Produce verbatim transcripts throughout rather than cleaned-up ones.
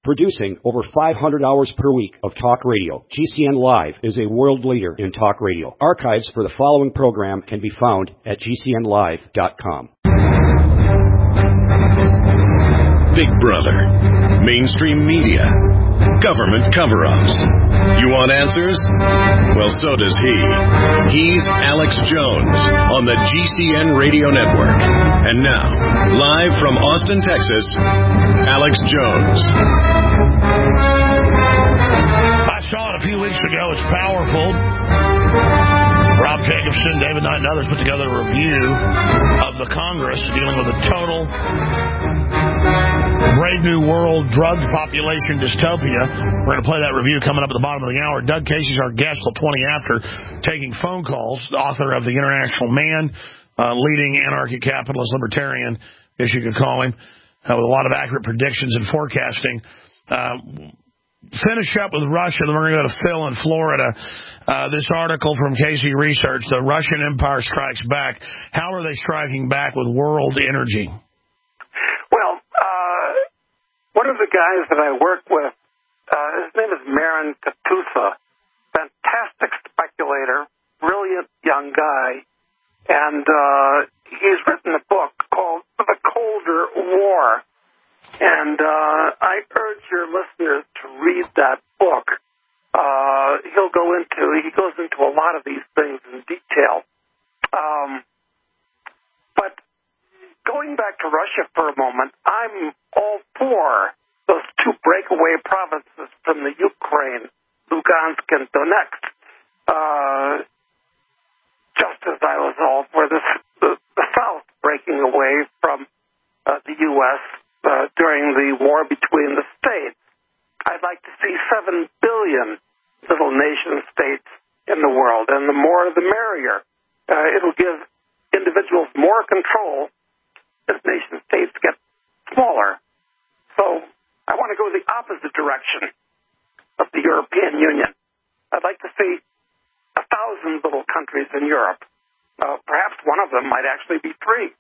Producing over five hundred hours per week of talk radio, G C N Live is a world leader in talk radio. Archives for the following program can be found at G C N live dot com. Big Brother, mainstream media, government cover-ups. You want answers? Well, so does he. He's Alex Jones on the G C N Radio Network. And now, live from Austin, Texas, Alex Jones. I saw it a few weeks ago. It's powerful. Rob Jacobson, David Knight, and others put together a review of the Congress dealing with a total Brave New World drug population dystopia. We're going to play that review coming up at the bottom of the hour. Doug Casey's our guest till twenty after, taking phone calls. The author of The International Man, uh, leading anarchic capitalist libertarian, as you could call him, uh, with a lot of accurate predictions and forecasting. Uh, finish up with Russia, then we're going to go to Phil in Florida. Uh, this article from Casey Research, The Russian Empire Strikes Back. How are they striking back with world energy? Well, uh, one of the guys that I work with, uh, his name is Marin Katusa, fantastic speculator, brilliant young guy, and uh, he's written a book called The Colder War. And uh, I urge your listeners to read that book. Uh, he'll go into, he goes into a lot of these things in detail. Um, but going back to Russia for a moment, I'm all for those two breakaway provinces from the Ukraine, Lugansk and Donetsk, uh, just as I was all for the, the, the South breaking away from uh, the U S Uh, during the war between the states. I'd like to see seven billion little nation states in the world, and the more the merrier. Uh, it'll give individuals more control as nation states get smaller. So I want to go the opposite direction of the European Union. I'd like to see a thousand little countries in Europe. Uh, perhaps one of them might actually be three.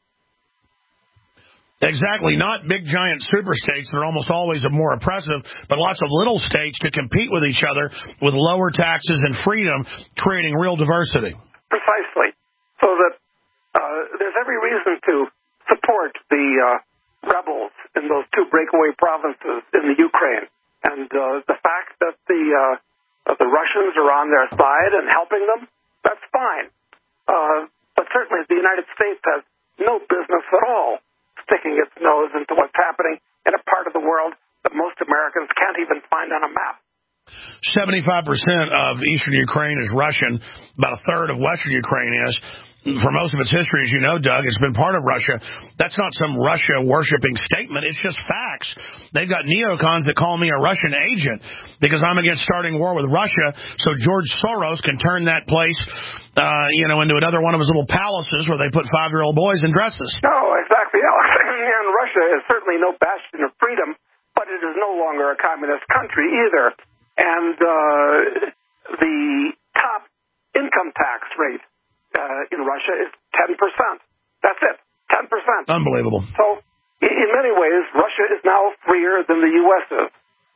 Exactly, not big, giant super states that are almost always more oppressive, but lots of little states to compete with each other with lower taxes and freedom, creating real diversity. Precisely. So that uh, there's every reason to support the uh, rebels in those two breakaway provinces in the Ukraine. And uh, the fact that the, uh, the Russians are on their side and helping them, that's fine. Uh, but certainly the United States has no business at all sticking its nose into what's happening in a part of the world that most Americans can't even find on a map. seventy-five percent of eastern Ukraine is Russian. About a third of western Ukraine is. For most of its history, as you know, Doug, it's been part of Russia. That's not some Russia-worshipping statement. It's just facts. They've got neocons that call me a Russian agent because I'm against starting war with Russia so George Soros can turn that place, uh, you know, into another one of his little palaces where they put five-year-old boys in dresses. No, exactly. And Russia is certainly no bastion of freedom, but it is no longer a communist country either. And uh, the top income tax rate Uh, in Russia is ten percent. That's it, ten percent. Unbelievable. So, in many ways, Russia is now freer than the U S is.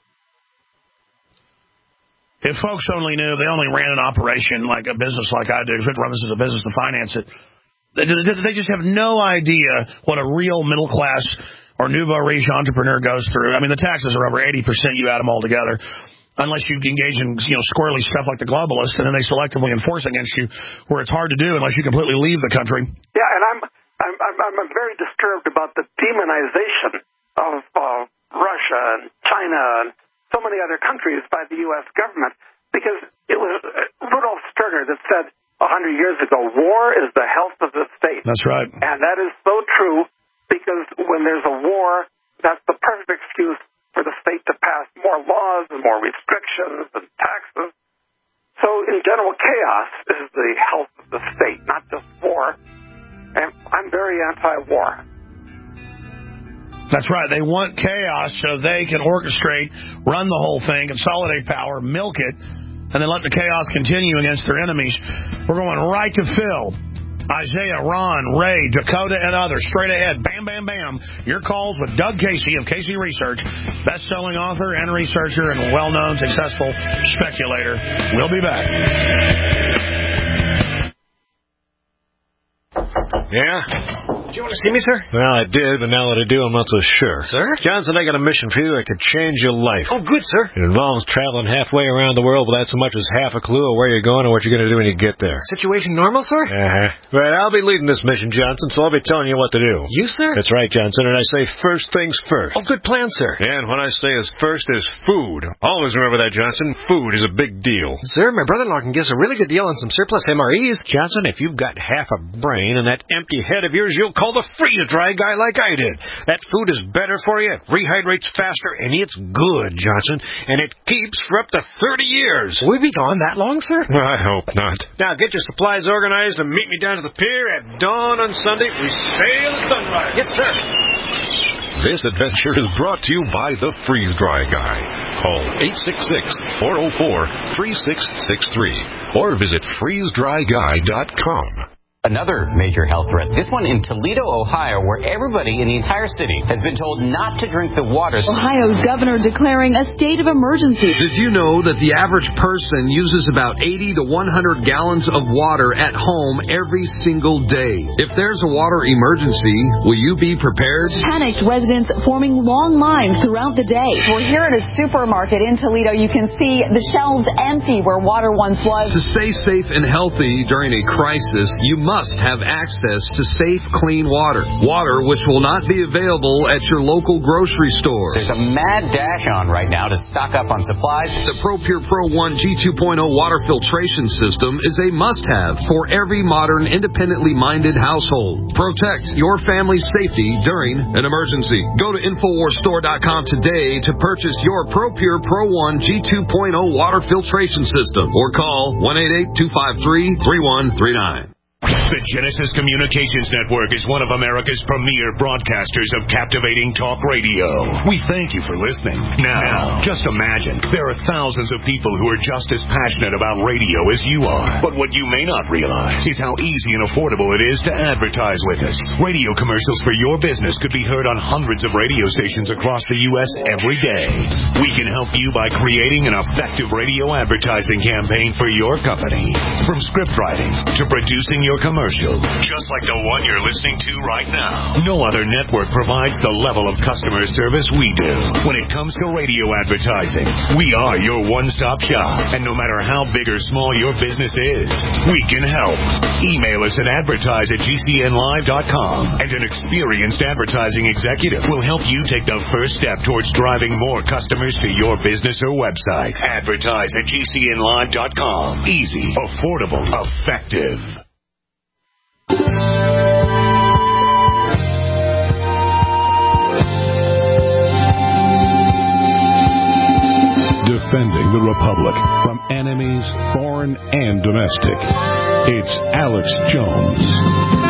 If folks only knew, they only ran an operation like a business like I do, if it run this as a business to finance it, they, they just have no idea what a real middle-class or nouveau riche entrepreneur goes through. I mean, the taxes are over eighty percent, you add them all together. Unless you engage in, you know, squirrely stuff like the globalists, and then they selectively enforce against you, where it's hard to do unless you completely leave the country. Yeah, and I'm I'm I'm, I'm very disturbed about the demonization of uh, Russia and China and so many other countries by the U S government, because it was Rudolf Stirner that said a hundred years ago, "War is the health of the state." That's right, and that is so true, because when there's a war, that's the perfect excuse for the state to pass more laws and more restrictions and taxes. So in general, chaos is the health of the state, not just war. And I'm very anti-war. That's right. They want chaos so they can orchestrate, run the whole thing, consolidate power, milk it, and then let the chaos continue against their enemies. We're going right to Phil Isaiah, Ron, Ray, Dakota, and others. Straight ahead. Bam, bam, bam. Your calls with Doug Casey of Casey Research, best-selling author and researcher and well-known successful speculator. We'll be back. Yeah? Do you want to see me, sir? Well, I did, but now that I do, I'm not so sure. Sir? Johnson, I got a mission for you that could change your life. Oh, good, sir. It involves traveling halfway around the world without so much as half a clue of where you're going or what you're going to do when you get there. Situation normal, sir? Uh-huh. Right, I'll be leading this mission, Johnson, so I'll be telling you what to do. You, sir? That's right, Johnson, and I say first things first. Oh, good plan, sir. And when I say is first is food. Always remember that, Johnson. Food is a big deal. Sir, my brother-in-law can give us a really good deal on some surplus M R Es. Johnson, if you've got half a brain and that empty head of yours, you'll call the freeze-dry guy like I did. That food is better for you, it rehydrates faster, and it's good, Johnson. And it keeps for up to thirty years. Will we be gone that long, sir? I hope not. Now get your supplies organized and meet me down to the pier at dawn on Sunday. We sail at sunrise. Yes, sir. This adventure is brought to you by the Freeze Dry Guy. Call eight six six, four oh four, three six six three or visit freeze dry guy dot com. Another major health threat, this one in Toledo, Ohio, where everybody in the entire city has been told not to drink the water. Ohio's governor declaring a state of emergency. Did you know that the average person uses about eighty to one hundred gallons of water at home every single day? If there's a water emergency, will you be prepared? Panicked residents forming long lines throughout the day. We're here at a supermarket in Toledo. You can see the shelves empty where water once was. To stay safe and healthy during a crisis, you must must have access to safe, clean water. Water which will not be available at your local grocery store. There's a mad dash on right now to stock up on supplies. The ProPure Pro one G two point oh water filtration system is a must-have for every modern, independently minded household. Protect your family's safety during an emergency. Go to Infowars Store dot com today to purchase your ProPure Pro one G two point oh water filtration system or call one eight eight, two five three, three one three nine. The Genesis Communications Network is one of America's premier broadcasters of captivating talk radio. We thank you for listening. Now, just imagine, there are thousands of people who are just as passionate about radio as you are. But what you may not realize is how easy and affordable it is to advertise with us. Radio commercials for your business could be heard on hundreds of radio stations across the U S every day. We can help you by creating an effective radio advertising campaign for your company. From script writing to producing your commercial, just like the one you're listening to right now. No other network provides the level of customer service we do. When it comes to radio advertising, we are your one-stop shop. And no matter how big or small your business is, we can help. Email us at advertise at G C N live dot com, and an experienced advertising executive will help you take the first step towards driving more customers to your business or website. Advertise at G C N live dot com. Easy, affordable, effective. Defending the Republic from enemies, foreign and domestic. It's Alex Jones.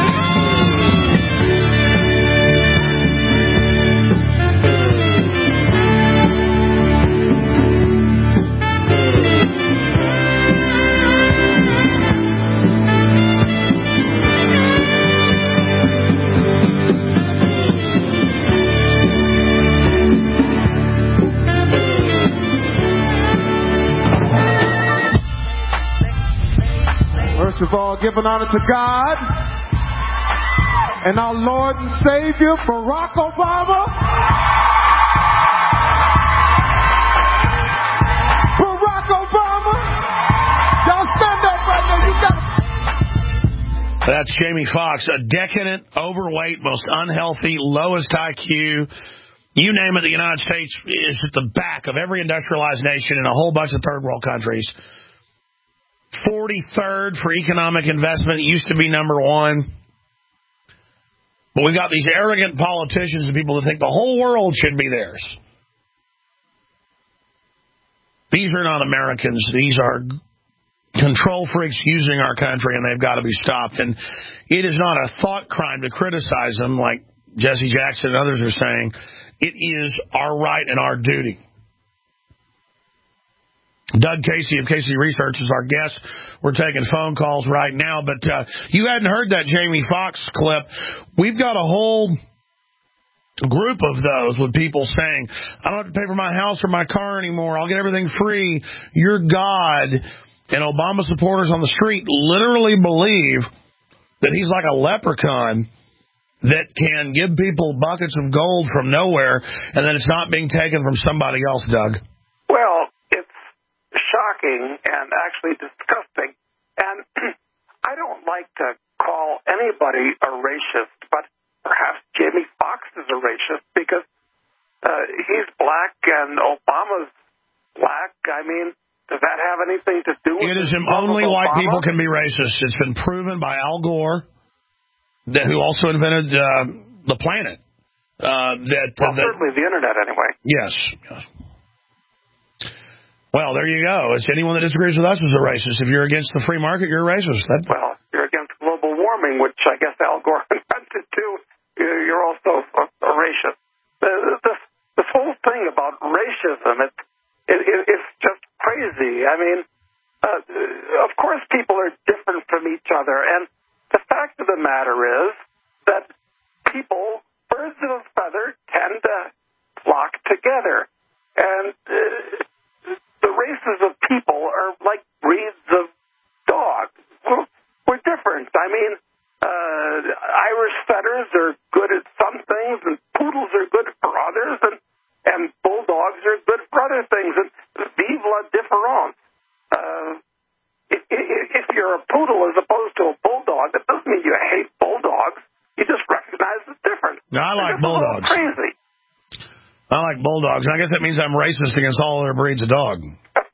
First of all, giving honor to God and our Lord and Savior, Barack Obama. Barack Obama. Y'all stand up right now. You got. That's Jamie Foxx, a decadent, overweight, most unhealthy, lowest I Q. You name it, the United States is at the back of every industrialized nation in a whole bunch of third world countries. forty-third for economic investment. It used to be number one. But we've got these arrogant politicians and people that think the whole world should be theirs. These are not Americans. These are control freaks using our country, and they've got to be stopped. And it is not a thought crime to criticize them like Jesse Jackson and others are saying. It is our right and our duty. Doug Casey of Casey Research is our guest. We're taking phone calls right now, but uh, you hadn't heard that Jamie Foxx clip. We've got a whole group of those with people saying, I don't have to pay for my house or my car anymore. I'll get everything free. You're God. And Obama supporters on the street literally believe that he's like a leprechaun that can give people buckets of gold from nowhere, and then it's not being taken from somebody else, Doug. Well, shocking and actually disgusting. And I don't like to call anybody a racist, but perhaps Jamie Foxx is a racist because uh, he's black and Obama's black. I mean, does that have anything to do with it? It is only white people can be racist. It's been proven by Al Gore, that, who also invented uh, the planet. Uh, that, well, uh, that, certainly the Internet, anyway. Yes, yes. Well, there you go. It's anyone that disagrees with us is a racist. If you're against the free market, you're a racist. That... Well, if you're against global warming, which I guess Al Gore invented too, you're also a, a racist. This, this whole thing about racism, it, it, it, it's just crazy. I mean, uh, of course people are different from each other, and the fact of the matter is that people, birds of a feather, tend to flock together. And... Uh, The races of people are like breeds of dogs. We're, we're different. I mean, uh, Irish setters are good at some things, and poodles are good for others, and, and bulldogs are good for other things. And vive la différence. Uh, if, if you're a poodle as opposed to a bulldog, that doesn't mean you hate bulldogs. You just recognize the difference. No, I like bulldogs. Crazy. I like bulldogs, and I guess that means I'm racist against all other breeds of dog.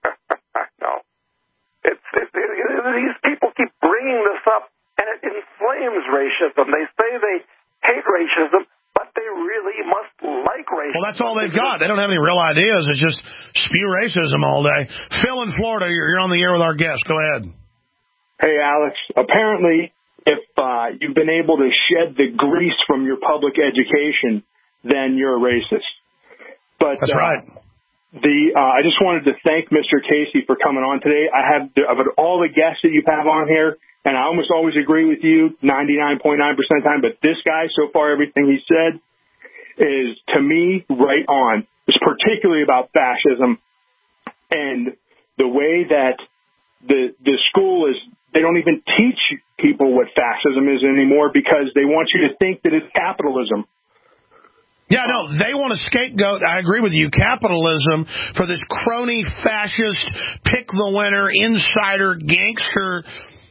No. It's, it, it, it, these people keep bringing this up, and it inflames racism. They say they hate racism, but they really must like racism. Well, that's all they've got. They don't have any real ideas. It's just spew racism all day. Phil in Florida, you're, you're on the air with our guest. Go ahead. Hey, Alex. Apparently, if uh, you've been able to shed the grease from your public education, then you're a racist. But, That's right. Uh, the uh, I just wanted to thank Mister Casey for coming on today. I have of all the guests that you have on here, and I almost always agree with you ninety-nine point nine percent of the time, but this guy, so far, everything he said is, to me, right on. It's particularly about fascism and the way that the the school is, they don't even teach people what fascism is anymore because they want you to think that it's capitalism. Yeah, no, they want to scapegoat, I agree with you, capitalism for this crony, fascist, pick-the-winner, insider, gangster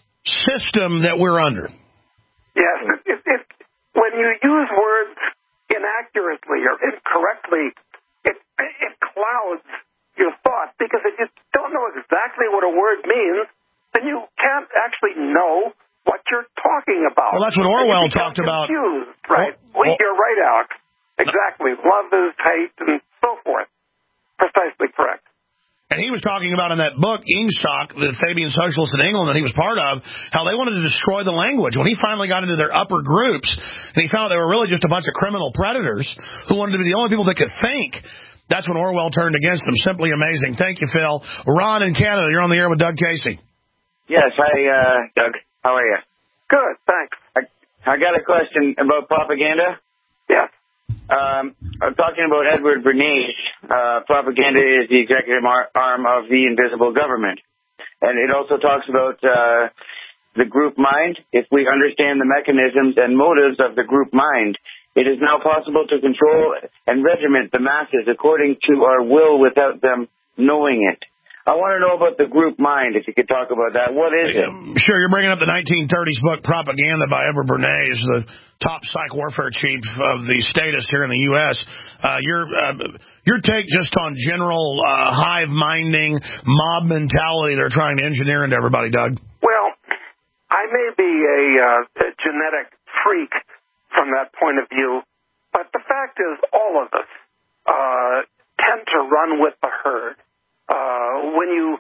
system that we're under. Yes, it, it, when you use words inaccurately or incorrectly, it, it clouds your thought, because if you don't know exactly what a word means, then you can't actually know what you're talking about. Well, that's what Orwell talked about. Confused, right? Or, well, you're right, Alex. Exactly. Love is hate and so forth. Precisely correct. And he was talking about in that book, Ingsoc, the Fabian Socialists in England that he was part of, how they wanted to destroy the language. When he finally got into their upper groups, and he found out they were really just a bunch of criminal predators who wanted to be the only people that could think, that's when Orwell turned against them. Simply amazing. Thank you, Phil. Ron in Canada, you're on the air with Doug Casey. Yes. Hi, uh, Doug. How are you? Good, thanks. I, I got a question about propaganda. Yeah. Um, I'm talking about Edward Bernays. Uh, propaganda is the executive ar- arm of the invisible government. And it also talks about uh, the group mind. If we understand the mechanisms and motives of the group mind, it is now possible to control and regiment the masses according to our will without them knowing it. I want to know about the group mind, if you could talk about that. What is it? Sure, you're bringing up the nineteen thirties book Propaganda by Edward Bernays, the top psych warfare chief of the statist here in the U S Uh, your uh, your take just on general uh, hive-minding, mob mentality they're trying to engineer into everybody, Doug? Well, I may be a, uh, a genetic freak from that point of view, but the fact is all of us uh, tend to run with the herd. Uh, when you,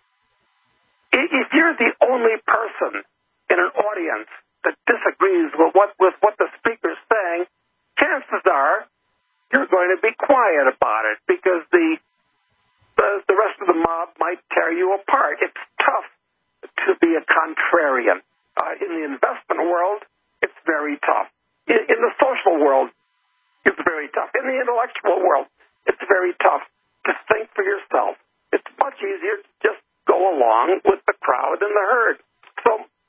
if you're the only person in an audience that disagrees with what with what the speaker's saying, chances are you're going to be quiet about it because the the, the rest of the the mob might tear you apart. It's tough to be a contrarian. Uh, in the investment world, it's very tough. In, in the social world, it's very tough. In the intellectual world, it's very tough to think for yourself. It's much easier to just go along with the crowd and the herd. So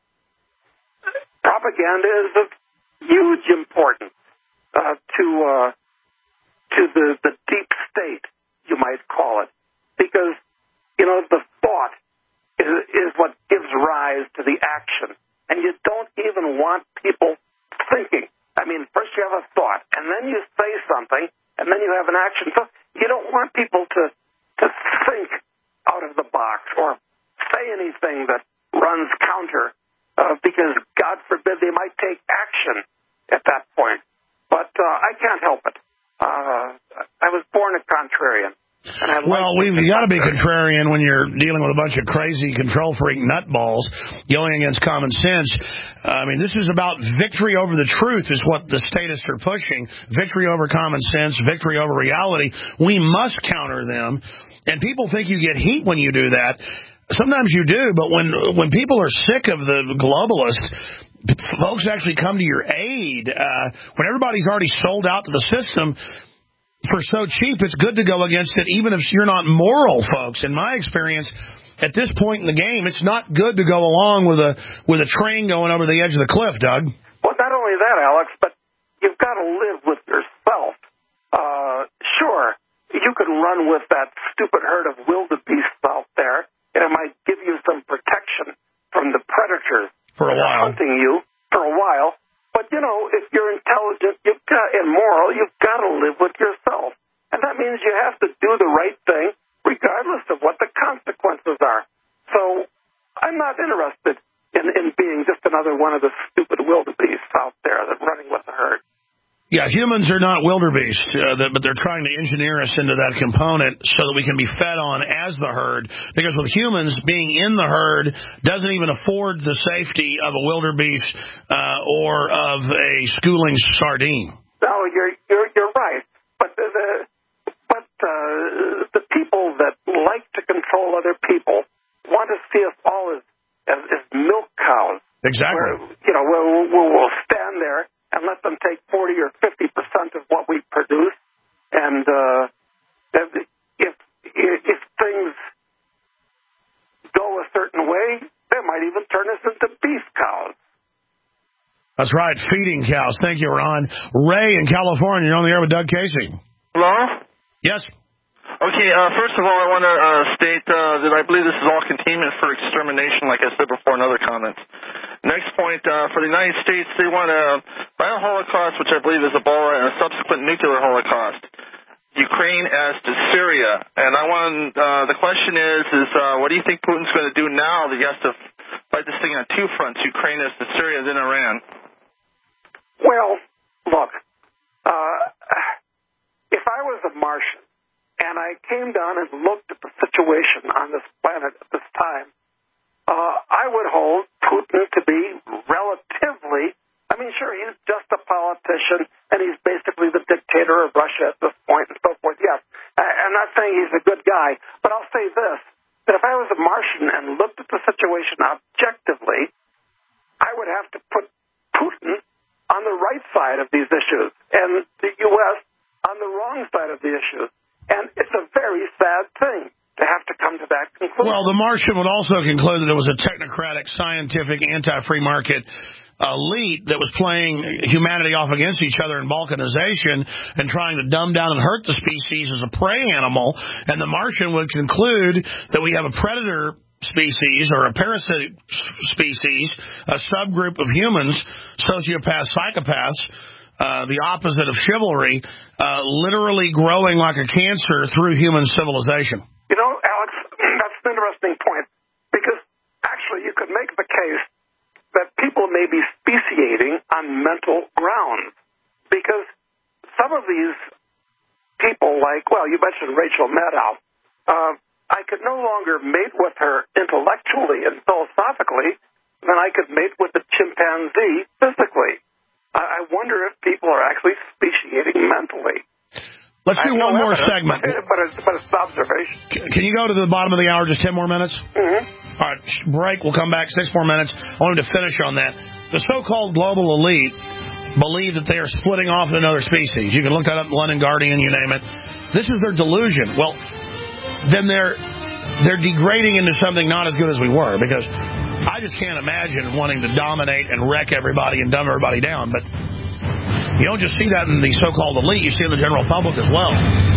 propaganda is of huge importance uh, to uh, to the, the deep state, you might call it, because, you know, the thought is, is what gives rise to the action. And you don't even want people thinking. I mean, first you have a thought, and then you say something, and then you have an action. So you don't want people to, to think out of the box or say anything that runs counter, uh, because, God forbid, they might take action at that point. But uh, I can't help it. Uh, I was born a contrarian. And I well, like we've got to be contrarian when you're dealing with a bunch of crazy control freak nutballs going against common sense. I mean, this is about victory over the truth is what the statists are pushing. Victory over common sense, victory over reality. We must counter them. And people think you get heat when you do that. Sometimes you do, but when when people are sick of the globalists, folks actually come to your aid. Uh, when everybody's already sold out to the system for so cheap, it's good to go against it, even if you're not moral, folks. In my experience, at this point in the game, it's not good to go along with a with a train going over the edge of the cliff, Doug. Well, not only that, Alex, but you've got to live with yourself. Uh, sure, you can run with that stupid herd of wildebeests out there, and it might give you some protection from the predators for a while, hunting you for a while. But, you know, if you're intelligent you've got, and moral, you've got to live with yourself. And that means you have to do the right thing regardless of what the consequences are. So I'm not interested in, in being just another one of the stupid wildebeests out there that's running with the herd. Yeah, humans are not wildebeest, uh, but they're trying to engineer us into that component so that we can be fed on as the herd. Because with humans, being in the herd doesn't even afford the safety of a wildebeest uh, or of a schooling sardine. No, you're you're, you're right. But the, the but uh, the people that like to control other people want to see us all as as, as milk cows. Exactly. Where, you know, we'll, we'll, we'll stand there and let them take forty or fifty percent of what we produce. And uh, if, if things go a certain way, they might even turn us into beef cows. That's right, feeding cows. Thank you, Ron. Ray in California, you're on the air with Doug Casey. Hello? Yes. Okay, uh, first of all, I want to uh, state uh, that I believe this is all containment for extermination, like I said before in other comments. Next point, uh, for the United States, they want a bio-Holocaust, which I believe is Ebola, and a subsequent nuclear Holocaust. Ukraine as to Syria. And I want, uh, the question is, is uh, what do you think Putin's going to do now that he has to fight this thing on two fronts, Ukraine as to Syria, then Iran? Well, look, uh, if I was a Martian and I came down and looked at the situation on this planet at this time, Uh, I would hold Putin to be relatively, I mean, sure, he's just a politician, and he's basically the dictator of Russia at this point and so forth, yes. I, I'm not saying he's a good guy, but I'll say this, that if I was a Martian and looked at the situation objectively, I would have to put Putin on the right side of these issues, and the U S on the wrong side of the issues. And it's a very sad thing to have to come to that conclusion. Well, the Martian would also conclude that it was a technocratic, scientific, anti-free market elite that was playing humanity off against each other in balkanization and trying to dumb down and hurt the species as a prey animal. And the Martian would conclude that we have a predator species or a parasitic species, a subgroup of humans, sociopaths, psychopaths, Uh, the opposite of chivalry, uh, literally growing like a cancer through human civilization. You know, Alex, that's an interesting point, because actually you could make the case that people may be speciating on mental grounds, because some of these people, like, well, you mentioned Rachel Maddow, uh, I could no longer mate with her intellectually and philosophically than I could mate with the chimpanzee physically. I wonder if people are actually speciating mentally. Let's do one no more evidence, segment. But it's, but it's an observation. Can you go to the bottom of the hour, just ten more minutes? Mm-hmm. All right, break. We'll come back six more minutes. I wanted to finish on that. The so-called global elite believe that they are splitting off into another species. You can look that up in London Guardian, you name it. This is their delusion. Well, then they're they're degrading into something not as good as we were, because I just can't imagine wanting to dominate and wreck everybody and dumb everybody down. But you don't just see that in the so-called elite. You see it in the general public as well.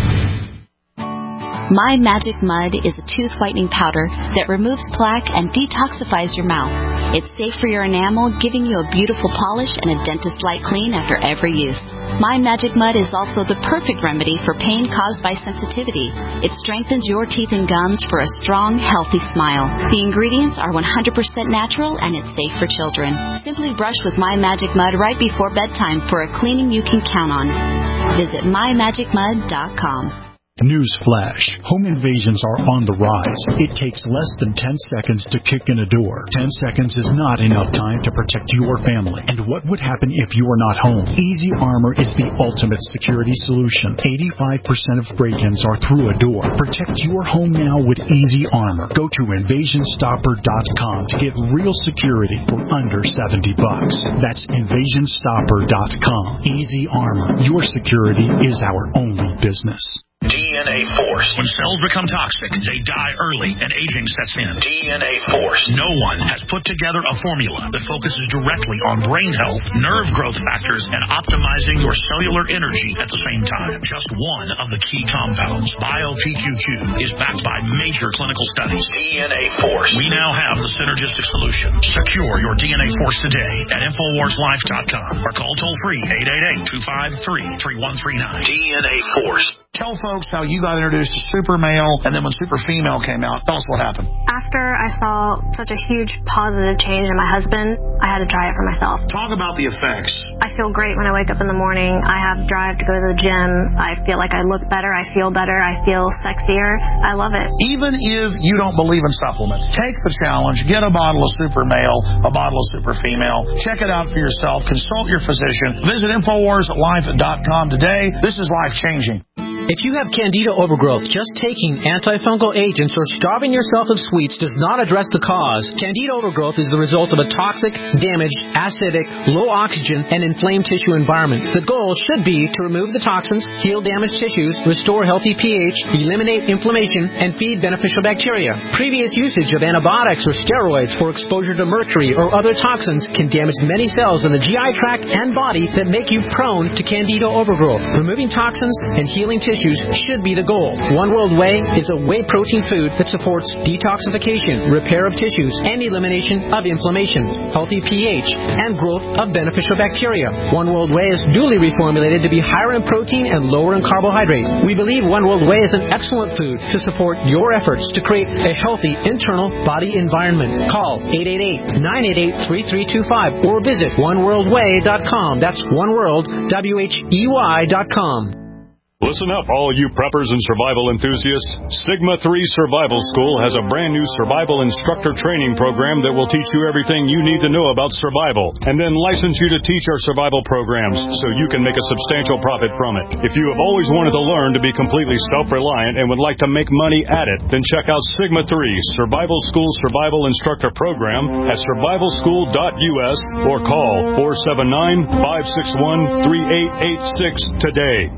My Magic Mud is a tooth whitening powder that removes plaque and detoxifies your mouth. It's safe for your enamel, giving you a beautiful polish and a dentist-like clean after every use. My Magic Mud is also the perfect remedy for pain caused by sensitivity. It strengthens your teeth and gums for a strong, healthy smile. The ingredients are one hundred percent natural and it's safe for children. Simply brush with My Magic Mud right before bedtime for a cleaning you can count on. Visit my magic mud dot com. Newsflash. Home invasions are on the rise. It takes less than ten seconds to kick in a door. ten seconds is not enough time to protect your family. And what would happen if you are not home? Easy Armor is the ultimate security solution. eighty-five percent of break-ins are through a door. Protect your home now with Easy Armor. Go to invasion stopper dot com to get real security for under seventy bucks. That's invasion stopper dot com. Easy Armor. Your security is our only business. D N A Force. When cells become toxic, they die early and aging sets in. D N A Force. No one has put together a formula that focuses directly on brain health, nerve growth factors, and optimizing your cellular energy at the same time. Just one of the key compounds, Bio P Q Q, is backed by major clinical studies. D N A Force. We now have the synergistic solution. Secure your D N A Force today at infowars life dot com or call toll-free eight eight eight, two five three, three one three nine. D N A Force. Tell folks how you got introduced to Super Male, and then when Super Female came out, tell us what happened. After I saw such a huge positive change in my husband, I had to try it for myself. Talk about the effects. I feel great when I wake up in the morning. I have drive to go to the gym. I feel like I look better. I feel better. I feel sexier. I love it. Even if you don't believe in supplements, take the challenge. Get a bottle of Super Male, a bottle of Super Female. Check it out for yourself. Consult your physician. Visit infowars life dot com today. This is life-changing. If you have Candida overgrowth, just taking antifungal agents or starving yourself of sweets does not address the cause. Candida overgrowth is the result of a toxic, damaged, acidic, low oxygen, and inflamed tissue environment. The goal should be to remove the toxins, heal damaged tissues, restore healthy pH, eliminate inflammation, and feed beneficial bacteria. Previous usage of antibiotics or steroids or exposure to mercury or other toxins can damage many cells in the G I tract and body that make you prone to Candida overgrowth. Removing toxins and healing tissues should be the goal. One World Whey is a whey protein food that supports detoxification, repair of tissues, and elimination of inflammation, healthy pH, and growth of beneficial bacteria. One World Whey is duly reformulated to be higher in protein and lower in carbohydrate. We believe One World Whey is an excellent food to support your efforts to create a healthy internal body environment. Call eight eight eight, nine eight eight, three three two five or visit one world way dot com. That's One World, W H E Y dot com. Listen up, all you preppers and survival enthusiasts. Sigma three Survival School has a brand new survival instructor training program that will teach you everything you need to know about survival, and then license you to teach our survival programs so you can make a substantial profit from it. If you have always wanted to learn to be completely self-reliant and would like to make money at it, then check out Sigma three Survival School Survival Instructor Program at survival school dot U S or call four seven nine, five six one, three eight eight six today.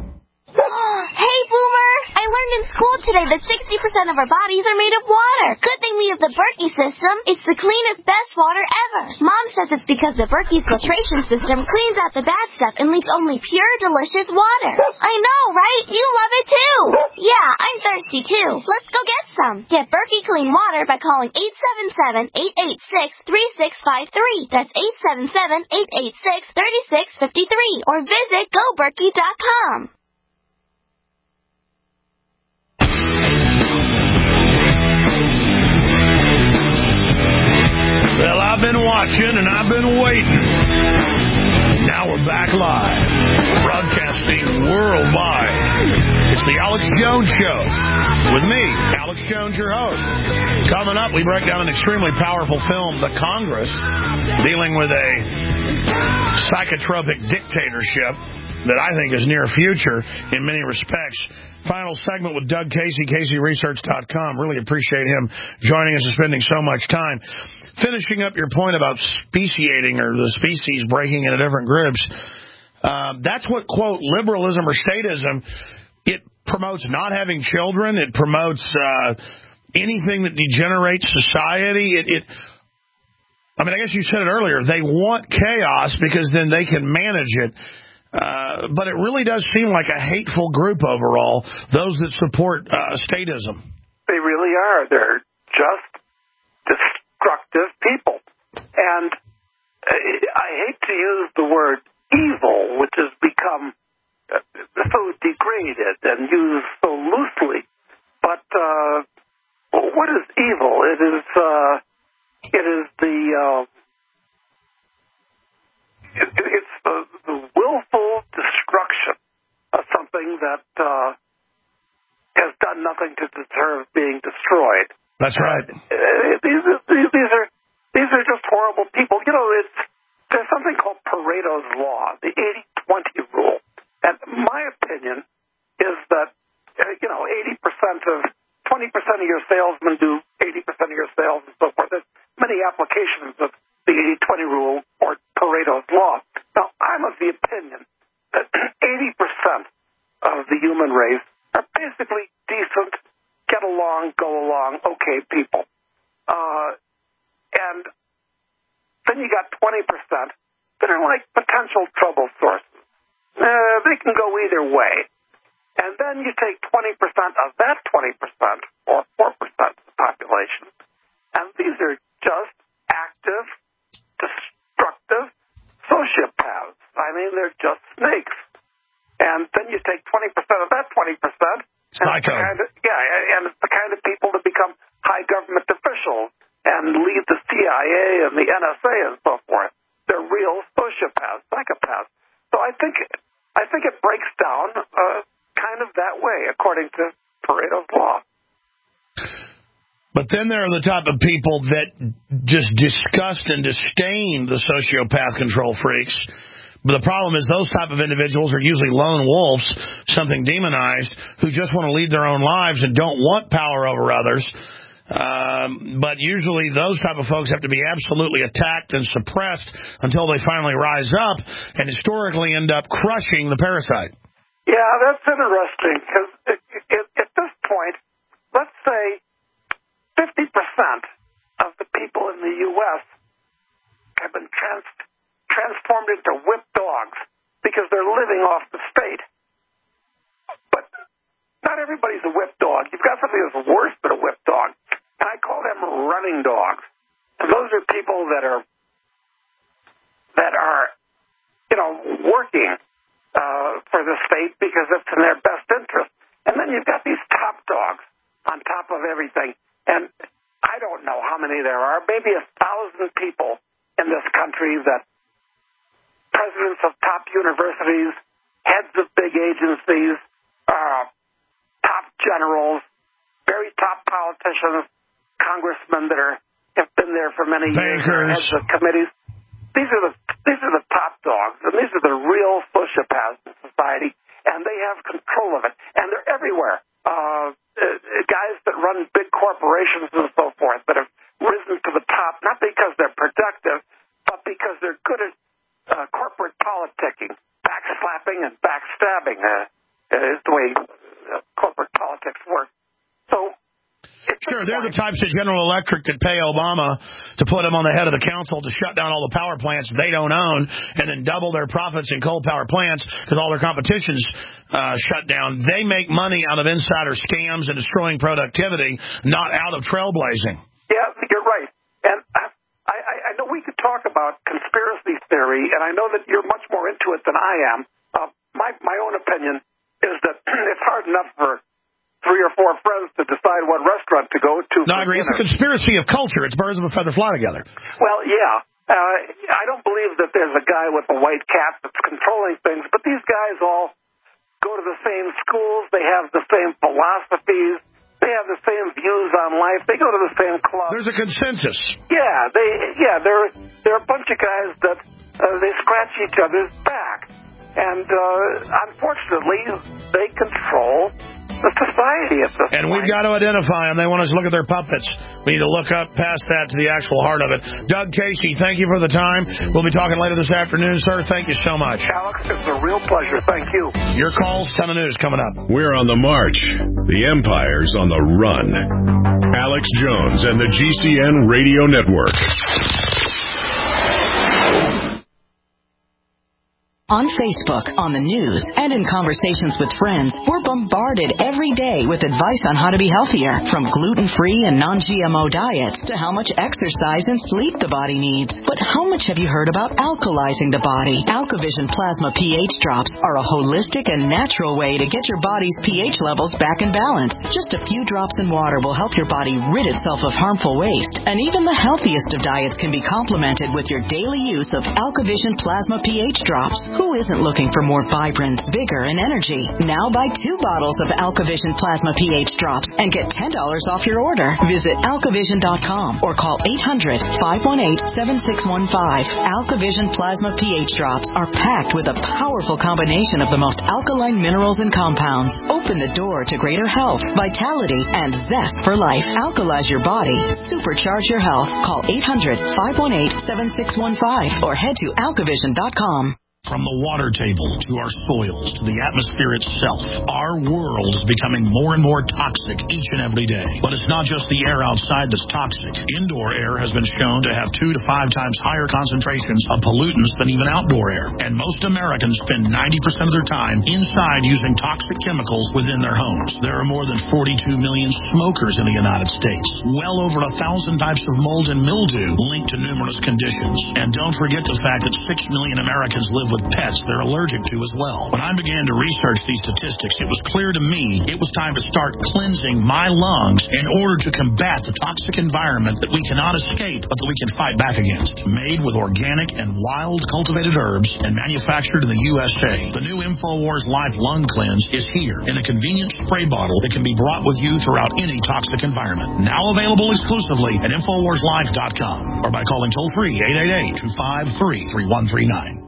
Hey, Boomer! I learned in school today that sixty percent of our bodies are made of water. Good thing we have the Berkey system. It's the cleanest, best water ever. Mom says it's because the Berkey filtration system cleans out the bad stuff and leaves only pure, delicious water. I know, right? You love it too. Yeah, I'm thirsty too. Let's go get some. Get Berkey clean water by calling eight seven seven, eight eight six, three six five three. That's eight seven seven, eight eight six, three six five three. Or visit go berkey dot com. Well, I've been watching and I've been waiting. Now we're back live, broadcasting worldwide. It's the Alex Alex Jones Show. With me, Alex Jones, your host. Coming up, we break down an extremely powerful film, The Congress, dealing with a psychotropic dictatorship that I think is near future in many respects. Final segment with Doug Casey, Casey Research dot com. Really appreciate him joining us and spending so much time. Finishing up your point about speciating or the species breaking into different groups, uh, that's what, quote, liberalism or statism, it promotes not having children. It promotes uh, anything that degenerates society. It, it, I mean, I guess you said it earlier. They want chaos because then they can manage it. Uh, but it really does seem like a hateful group overall, those that support uh, statism. They really are. They're just destructive people. And I hate to use the word evil, which has become so degraded and used so loosely. But uh, what is evil? It is, uh, it is the... Uh, It, it's the, the willful destruction of something that uh, has done nothing to deserve being destroyed. That's right. Uh, these, these, these are these are just horrible people. You know, it's there's something called Pareto's Law, the eighty twenty rule. And my opinion is that, uh, you know, eighty percent of, twenty percent of your salesmen do eighty percent of your sales and so forth. There's many applications of the eighty twenty rule or Pareto's Law. Now, I'm of the opinion that eighty percent of the human race are basically decent, get along, go along, okay people. Uh, and then you got twenty percent that are like potential trouble sources. Uh, they can go either way. And then you take twenty percent of that twenty percent, or four percent of the population, and these are just active, destructive sociopaths. I mean, they're just snakes. And then you take twenty percent of that twenty percent, and it's the kind of, yeah, and it's the kind of people that become high government officials and lead the C I A and the N S A and so forth. They're real sociopaths, psychopaths. So I think I think it breaks down uh, kind of that way, according to Pareto's Law. But then there are the type of people that just disgust and disdain the sociopath control freaks. But the problem is those type of individuals are usually lone wolves, something demonized, who just want to lead their own lives and don't want power over others. Um, but usually those type of folks have to be absolutely attacked and suppressed until they finally rise up and historically end up crushing the parasite. Yeah, that's interesting because at this point, let's say fifty percent of the people in the U S have been trans- transformed into whip dogs because they're living off the state. But not everybody's a whip dog. You've got something that's worse than a whip dog. And I call them running dogs. And those are people that are, that are, you know, working uh, for the state because it's in their best interest. And then you've got these top dogs on top of everything. And I don't know how many there are, maybe a thousand people in this country that presidents of top universities, heads of big agencies, uh, top generals, very top politicians, congressmen that are have been there for many years, heads of committees. These are the these are the top dogs, and these are the real sociopaths in society, and they have control of it, and they're everywhere. Uh, guys that run big corporations and so forth that have risen to the top, not because they're productive, but because they're good at uh, corporate politicking, backslapping and backstabbing uh, is the way uh, corporate politics work. So, sure, they're the types at General Electric that pay Obama to put him on the head of the council to shut down all the power plants they don't own and then double their profits in coal power plants because all their competition's uh, shut down. They make money out of insider scams and destroying productivity, not out of trailblazing. Yeah, you're right. And I, I, I know we could talk about conspiracy theory, and I know that you're much more into it than I am. Uh, my, my own opinion is that it's hard enough for three or four friends to decide what restaurant to go to. No, I agree. It's a conspiracy of culture. It's birds of a feather fly together. Well, yeah. Uh, I don't believe that there's a guy with a white cat that's controlling things, but these guys all go to the same schools. They have the same philosophies. They have the same views on life. They go to the same clubs. There's a consensus. Yeah, they yeah they're they're a bunch of guys that uh, they scratch each other's back, and uh, unfortunately, they control the society at this And point. we've got to identify them. They want us to look at their puppets. We need to look up past that to the actual heart of it. Doug Casey, thank you for the time. We'll be talking later this afternoon, sir. Thank you so much. Alex, it's a real pleasure. Thank you. Your calls, ton of news coming up. We're on the march. The Empire's on the run. Alex Jones and the G C N Radio Network. On Facebook, on the news, and in conversations with friends, we're bombarded every day with advice on how to be healthier, from gluten-free and non-G M O diets to how much exercise and sleep the body needs. But how much have you heard about alkalizing the body? AlkaVision Plasma pH drops are a holistic and natural way to get your body's pH levels back in balance. Just a few drops in water will help your body rid itself of harmful waste, and even the healthiest of diets can be complemented with your daily use of AlkaVision Plasma pH drops. Who isn't looking for more vibrance, vigor, and energy? Now buy two bottles of AlkaVision Plasma pH drops and get ten dollars off your order. Visit alkavision dot com or call eight hundred, five one eight, seven six one five. AlkaVision Plasma pH drops are packed with a powerful combination of the most alkaline minerals and compounds. Open the door to greater health, vitality, and zest for life. Alkalize your body. Supercharge your health. Call eight hundred, five one eight, seven six one five or head to alkavision dot com. From the water table to our soils to the atmosphere itself, our world is becoming more and more toxic each and every day. But it's not just the air outside that's toxic. Indoor air has been shown to have two to five times higher concentrations of pollutants than even outdoor air. And most Americans spend ninety percent of their time inside using toxic chemicals within their homes. There are more than forty-two million smokers in the United States. Well over a thousand types of mold and mildew linked to numerous conditions. And don't forget the fact that six million Americans live with pets they're allergic to as well. When I began to research these statistics, it was clear to me it was time to start cleansing my lungs in order to combat the toxic environment that we cannot escape but that we can fight back against. Made with organic and wild cultivated herbs and manufactured in the U S A, the new InfoWars Life Lung Cleanse is here in a convenient spray bottle that can be brought with you throughout any toxic environment. Now available exclusively at infowars life dot com or by calling toll-free eight eight eight, two five three, three one three nine.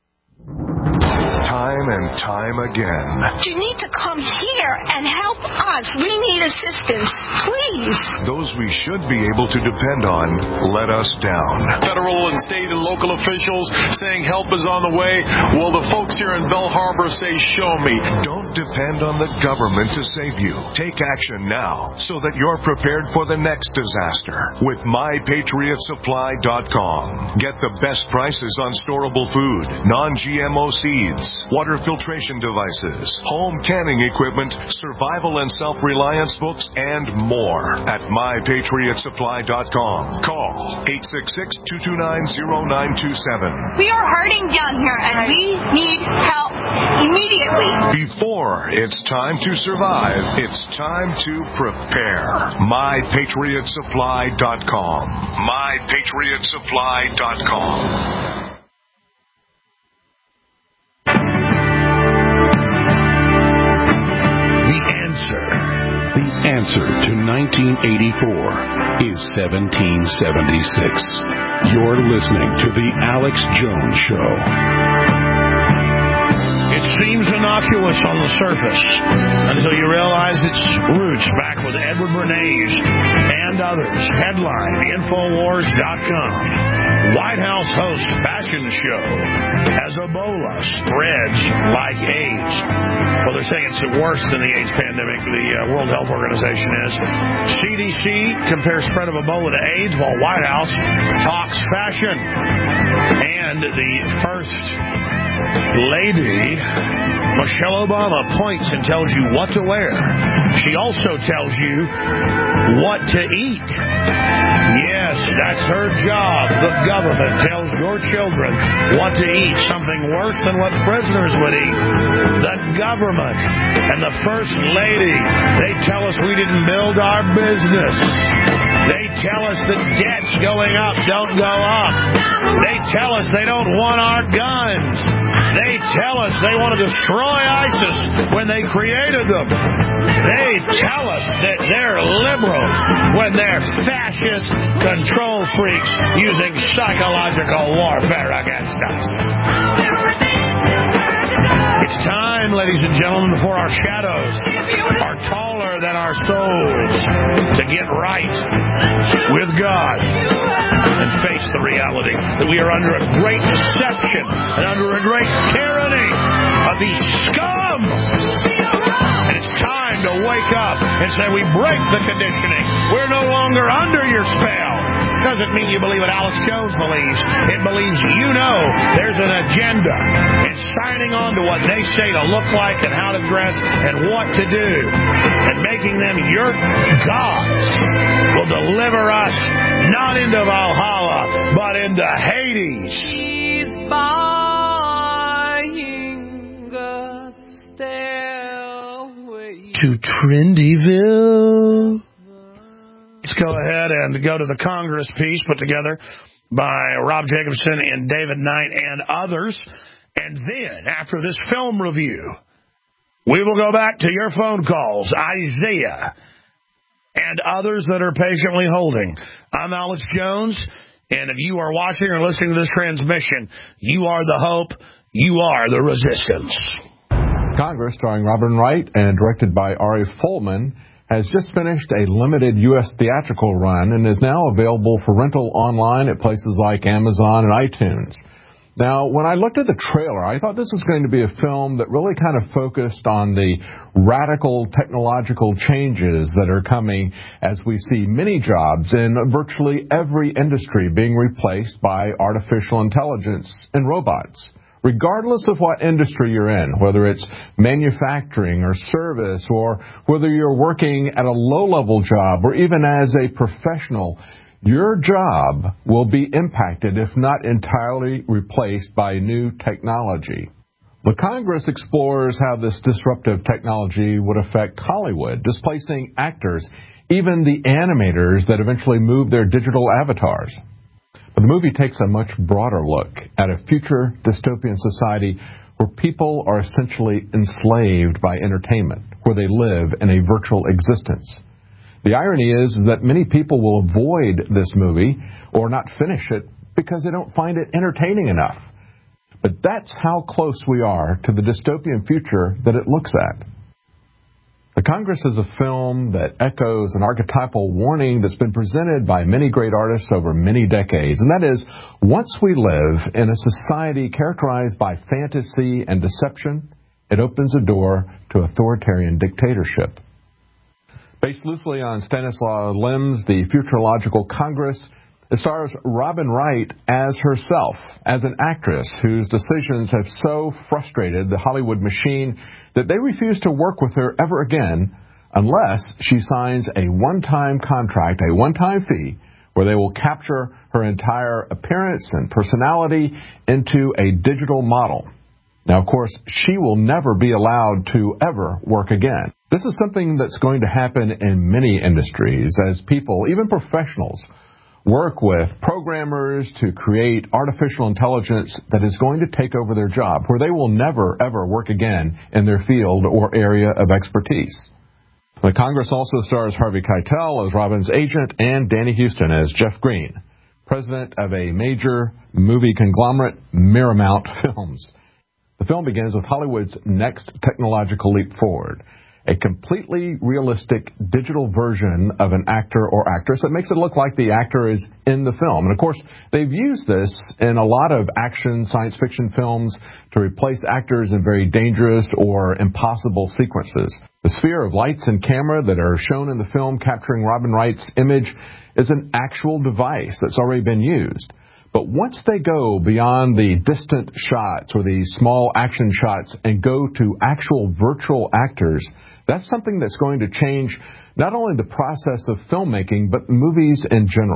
Time and time again. You need to come here and help us. We need assistance, please. Those we should be able to depend on let us down. Federal and state and local officials saying help is on the way. Well, the folks here in Bell Harbor say, show me. Don't depend on the government to save you. Take action now so that you're prepared for the next disaster with my patriot supply dot com. Get the best prices on storable food, non-G M O seeds, water filtration devices, home canning equipment, survival and self-reliance books, and more at my patriot supply dot com. Call eight six six, two two nine, zero nine two seven. We are hurting down here, and we need help immediately. Before it's time to survive, it's time to prepare. my patriot supply dot com. my patriot supply dot com. The answer to nineteen eighty-four is seventeen seventy-six. You're listening to The Alex Jones Show. It seems innocuous on the surface until you realize its roots back with Edward Bernays and others. Headline, infowars dot com. White House host fashion show as Ebola spreads like AIDS. Well, they're saying it's worse than the AIDS pandemic, the uh, World Health Organization is. C D C compares spread of Ebola to AIDS while White House talks fashion. And the first lady, Michelle Obama, points and tells you what to wear. She also tells you what to eat. Yes, Yes, that's her job. The government tells your children what to eat, something worse than what prisoners would eat. The government and the First Lady, they tell us we didn't build our business. They tell us that debts going up don't go up. They tell us they don't want our guns. They tell us they want to destroy ISIS when they created them. They tell us that they're liberals when they're fascist control freaks using psychological warfare against us. It's time, ladies and gentlemen, before our shadows are taller than our souls, to get right with God and face the reality that we are under a great deception and under a great tyranny of these scum. And it's time to wake up and say we break the conditioning. We're no longer under your spell. Doesn't mean you believe what Alex Jones believes. It believes you know there's an agenda. And signing on to what they say to look like and how to dress and what to do and making them your gods will deliver us not into Valhalla, but into Hades. He's buying a stairway to Trendyville. Let's go ahead and go to the Congress piece put together by Rob Jacobson and David Knight and others. And then, after this film review, we will go back to your phone calls, Isaiah, and others that are patiently holding. I'm Alex Jones, and if you are watching or listening to this transmission, you are the hope, you are the resistance. Congress, starring Robin Wright and directed by Ari Folman, has just finished a limited U S theatrical run and is now available for rental online at places like Amazon and iTunes. Now, when I looked at the trailer, I thought this was going to be a film that really kind of focused on the radical technological changes that are coming as we see many jobs in virtually every industry being replaced by artificial intelligence and robots. Regardless of what industry you're in, whether it's manufacturing or service, or whether you're working at a low-level job or even as a professional, your job will be impacted, if not entirely replaced, by new technology. The Congress explores how this disruptive technology would affect Hollywood, displacing actors, even the animators that eventually move their digital avatars. But the movie takes a much broader look at a future dystopian society where people are essentially enslaved by entertainment, where they live in a virtual existence. The irony is that many people will avoid this movie or not finish it because they don't find it entertaining enough. But that's how close we are to the dystopian future that it looks at. The Congress is a film that echoes an archetypal warning that's been presented by many great artists over many decades, and that is, once we live in a society characterized by fantasy and deception, it opens a door to authoritarian dictatorship. Based loosely on Stanislaw Lem's The Futurological Congress, it stars Robin Wright as herself, as an actress whose decisions have so frustrated the Hollywood machine that they refuse to work with her ever again unless she signs a one-time contract, a one-time fee, where they will capture her entire appearance and personality into a digital model. Now, of course, she will never be allowed to ever work again. This is something that's going to happen in many industries as people, even professionals, work with programmers to create artificial intelligence that is going to take over their job, where they will never, ever work again in their field or area of expertise. The Congress also stars Harvey Keitel as Robin's agent and Danny Houston as Jeff Green, president of a major movie conglomerate, Miramax Films. The film begins with Hollywood's next technological leap forward, a completely realistic digital version of an actor or actress that makes it look like the actor is in the film. And, of course, they've used this in a lot of action science fiction films to replace actors in very dangerous or impossible sequences. The sphere of lights and camera that are shown in the film capturing Robin Wright's image is an actual device that's already been used. But once they go beyond the distant shots or the small action shots and go to actual virtual actors, that's something that's going to change not only the process of filmmaking, but movies in general.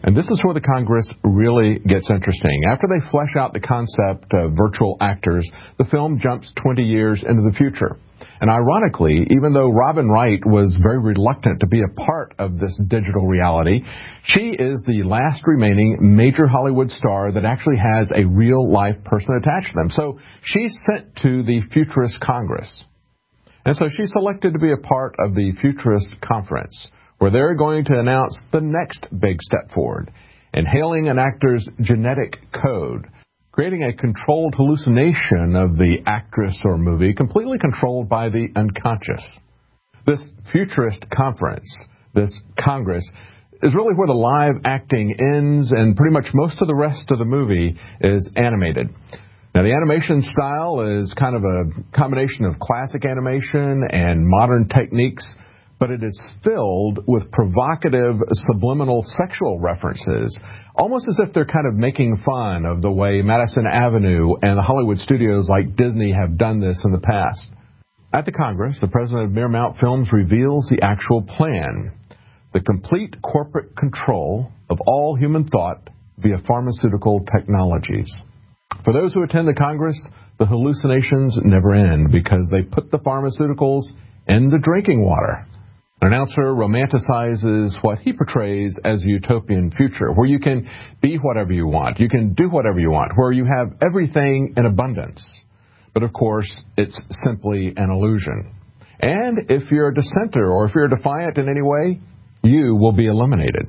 And this is where the Congress really gets interesting. After they flesh out the concept of virtual actors, the film jumps twenty years into the future. And ironically, even though Robin Wright was very reluctant to be a part of this digital reality, she is the last remaining major Hollywood star that actually has a real-life person attached to them. So she's sent to the Futurist Congress. And so she's selected to be a part of the Futurist Conference, where they're going to announce the next big step forward, inhaling an actor's genetic code, creating a controlled hallucination of the actress or movie completely controlled by the unconscious. This Futurist Conference, this Congress, is really where the live acting ends and pretty much most of the rest of the movie is animated. Now, the animation style is kind of a combination of classic animation and modern techniques, but it is filled with provocative subliminal sexual references, almost as if they're kind of making fun of the way Madison Avenue and the Hollywood studios like Disney have done this in the past. At the Congress, the president of Mirmount Films reveals the actual plan: the complete corporate control of all human thought via pharmaceutical technologies. For those who attend the Congress, the hallucinations never end because they put the pharmaceuticals in the drinking water. An announcer romanticizes what he portrays as a utopian future, where you can be whatever you want, you can do whatever you want, where you have everything in abundance. But of course, it's simply an illusion. And if you're a dissenter or if you're defiant in any way, you will be eliminated.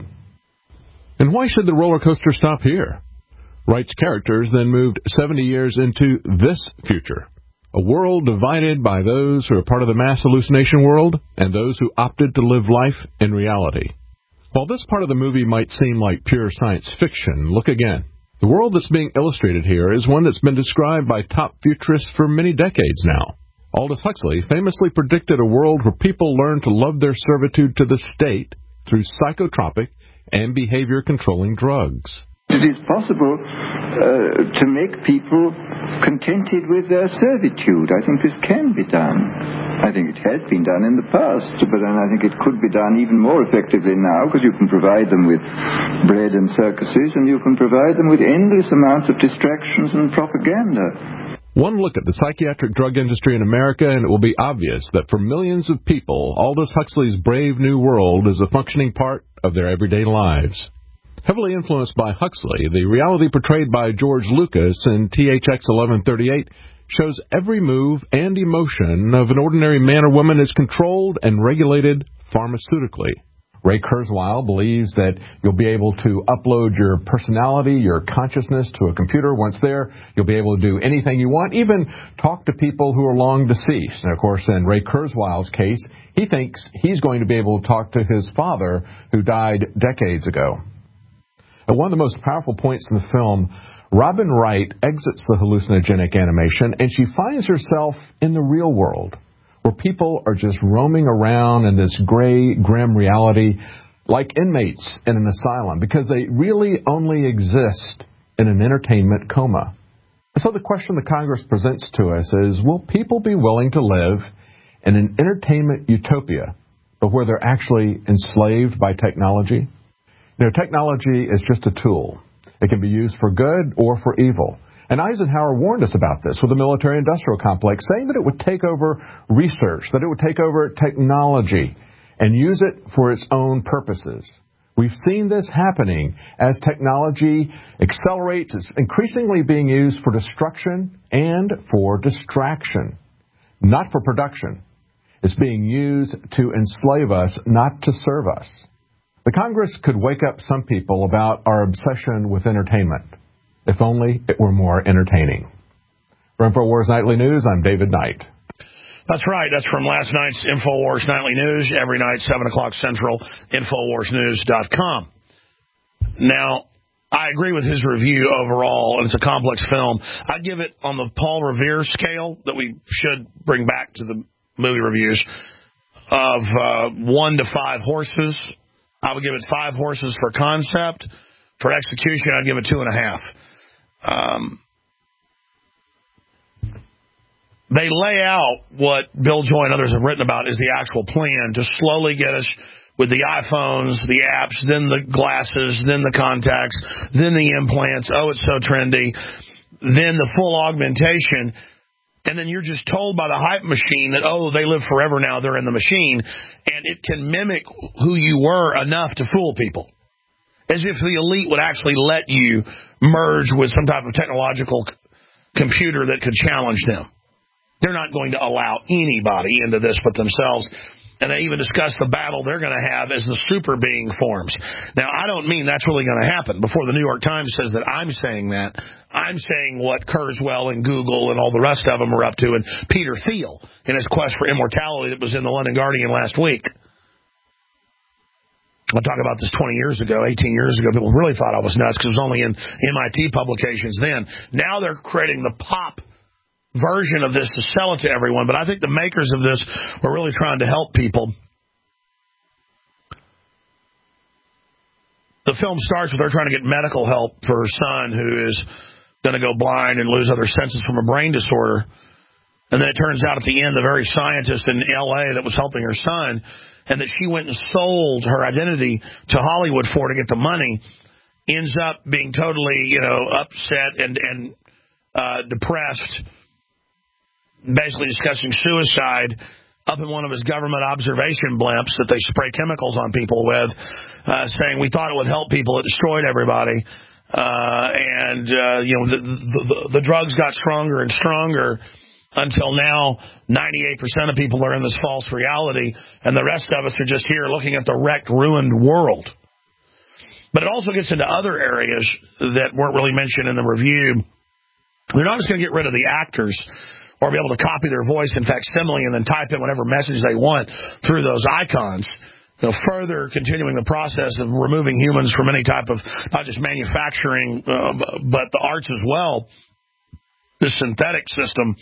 And why should the roller coaster stop here? Wright's characters then moved seventy years into this future. A world divided by those who are part of the mass hallucination world and those who opted to live life in reality. While this part of the movie might seem like pure science fiction, look again. The world that's being illustrated here is one that's been described by top futurists for many decades now. Aldous Huxley famously predicted a world where people learn to love their servitude to the state through psychotropic and behavior-controlling drugs. It is possible uh, to make people contented with their servitude. I think this can be done. I think it has been done in the past, but then I think it could be done even more effectively now, because you can provide them with bread and circuses, and you can provide them with endless amounts of distractions and propaganda. One look at the psychiatric drug industry in America, and it will be obvious that for millions of people, Aldous Huxley's Brave New World is a functioning part of their everyday lives. Heavily influenced by Huxley, the reality portrayed by George Lucas in T H X eleven thirty-eight shows every move and emotion of an ordinary man or woman is controlled and regulated pharmaceutically. Ray Kurzweil believes that you'll be able to upload your personality, your consciousness to a computer. Once there, you'll be able to do anything you want, even talk to people who are long deceased. And of course, in Ray Kurzweil's case, he thinks he's going to be able to talk to his father who died decades ago. At one of the most powerful points in the film, Robin Wright exits the hallucinogenic animation and she finds herself in the real world, where people are just roaming around in this gray, grim reality like inmates in an asylum, because they really only exist in an entertainment coma. So the question the Congress presents to us is, will people be willing to live in an entertainment utopia, but where they're actually enslaved by technology? You know, technology is just a tool. It can be used for good or for evil. And Eisenhower warned us about this with the military-industrial complex, saying that it would take over research, that it would take over technology and use it for its own purposes. We've seen this happening as technology accelerates. It's increasingly being used for destruction and for distraction, not for production. It's being used to enslave us, not to serve us. The Congress could wake up some people about our obsession with entertainment, if only it were more entertaining. For InfoWars Nightly News, I'm David Knight. That's right. That's from last night's InfoWars Nightly News, every night, seven o'clock Central, Infowars News dot com. Now, I agree with his review overall, and it's a complex film. I'd give it on the Paul Revere scale that we should bring back to the movie reviews of uh, one to five horses. I would give it five horses for concept. For execution, I'd give it two and a half. Um, they lay out what Bill Joy and others have written about is the actual plan to slowly get us with the iPhones, the apps, then the glasses, then the contacts, then the implants. Oh, it's so trendy. Then the full augmentation. And then you're just told by the hype machine that, oh, they live forever now, they're in the machine. And it can mimic who you were enough to fool people. As if the elite would actually let you merge with some type of technological c- computer that could challenge them. They're not going to allow anybody into this but themselves. And they even discuss the battle they're going to have as the super being forms. Now, I don't mean that's really going to happen. Before the New York Times says that I'm saying that, I'm saying what Kurzweil and Google and all the rest of them are up to, and Peter Thiel in his quest for immortality that was in the London Guardian last week. I'll talk about this twenty years ago, eighteen years ago. People really thought I was nuts because it was only in M I T publications then. Now they're creating the pop version of this to sell it to everyone. But I think the makers of this were really trying to help people. The film starts with her trying to get medical help for her son who is going to go blind and lose other senses from a brain disorder. And then it turns out at the end, the very scientist in L A that was helping her son, and that she went and sold her identity to Hollywood for to get the money, ends up being totally, you know, upset and, and uh, depressed, basically discussing suicide up in one of his government observation blimps that they spray chemicals on people with, uh, saying we thought it would help people. It destroyed everybody. Uh, and, uh, you know, the, the, the drugs got stronger and stronger until now ninety-eight percent of people are in this false reality, and the rest of us are just here looking at the wrecked, ruined world. But it also gets into other areas that weren't really mentioned in the review. They're not just going to get rid of the actors or be able to copy their voice in facsimile and then type in whatever message they want through those icons. You know, further continuing the process of removing humans from any type of, not just manufacturing, uh, but the arts as well, the synthetic system.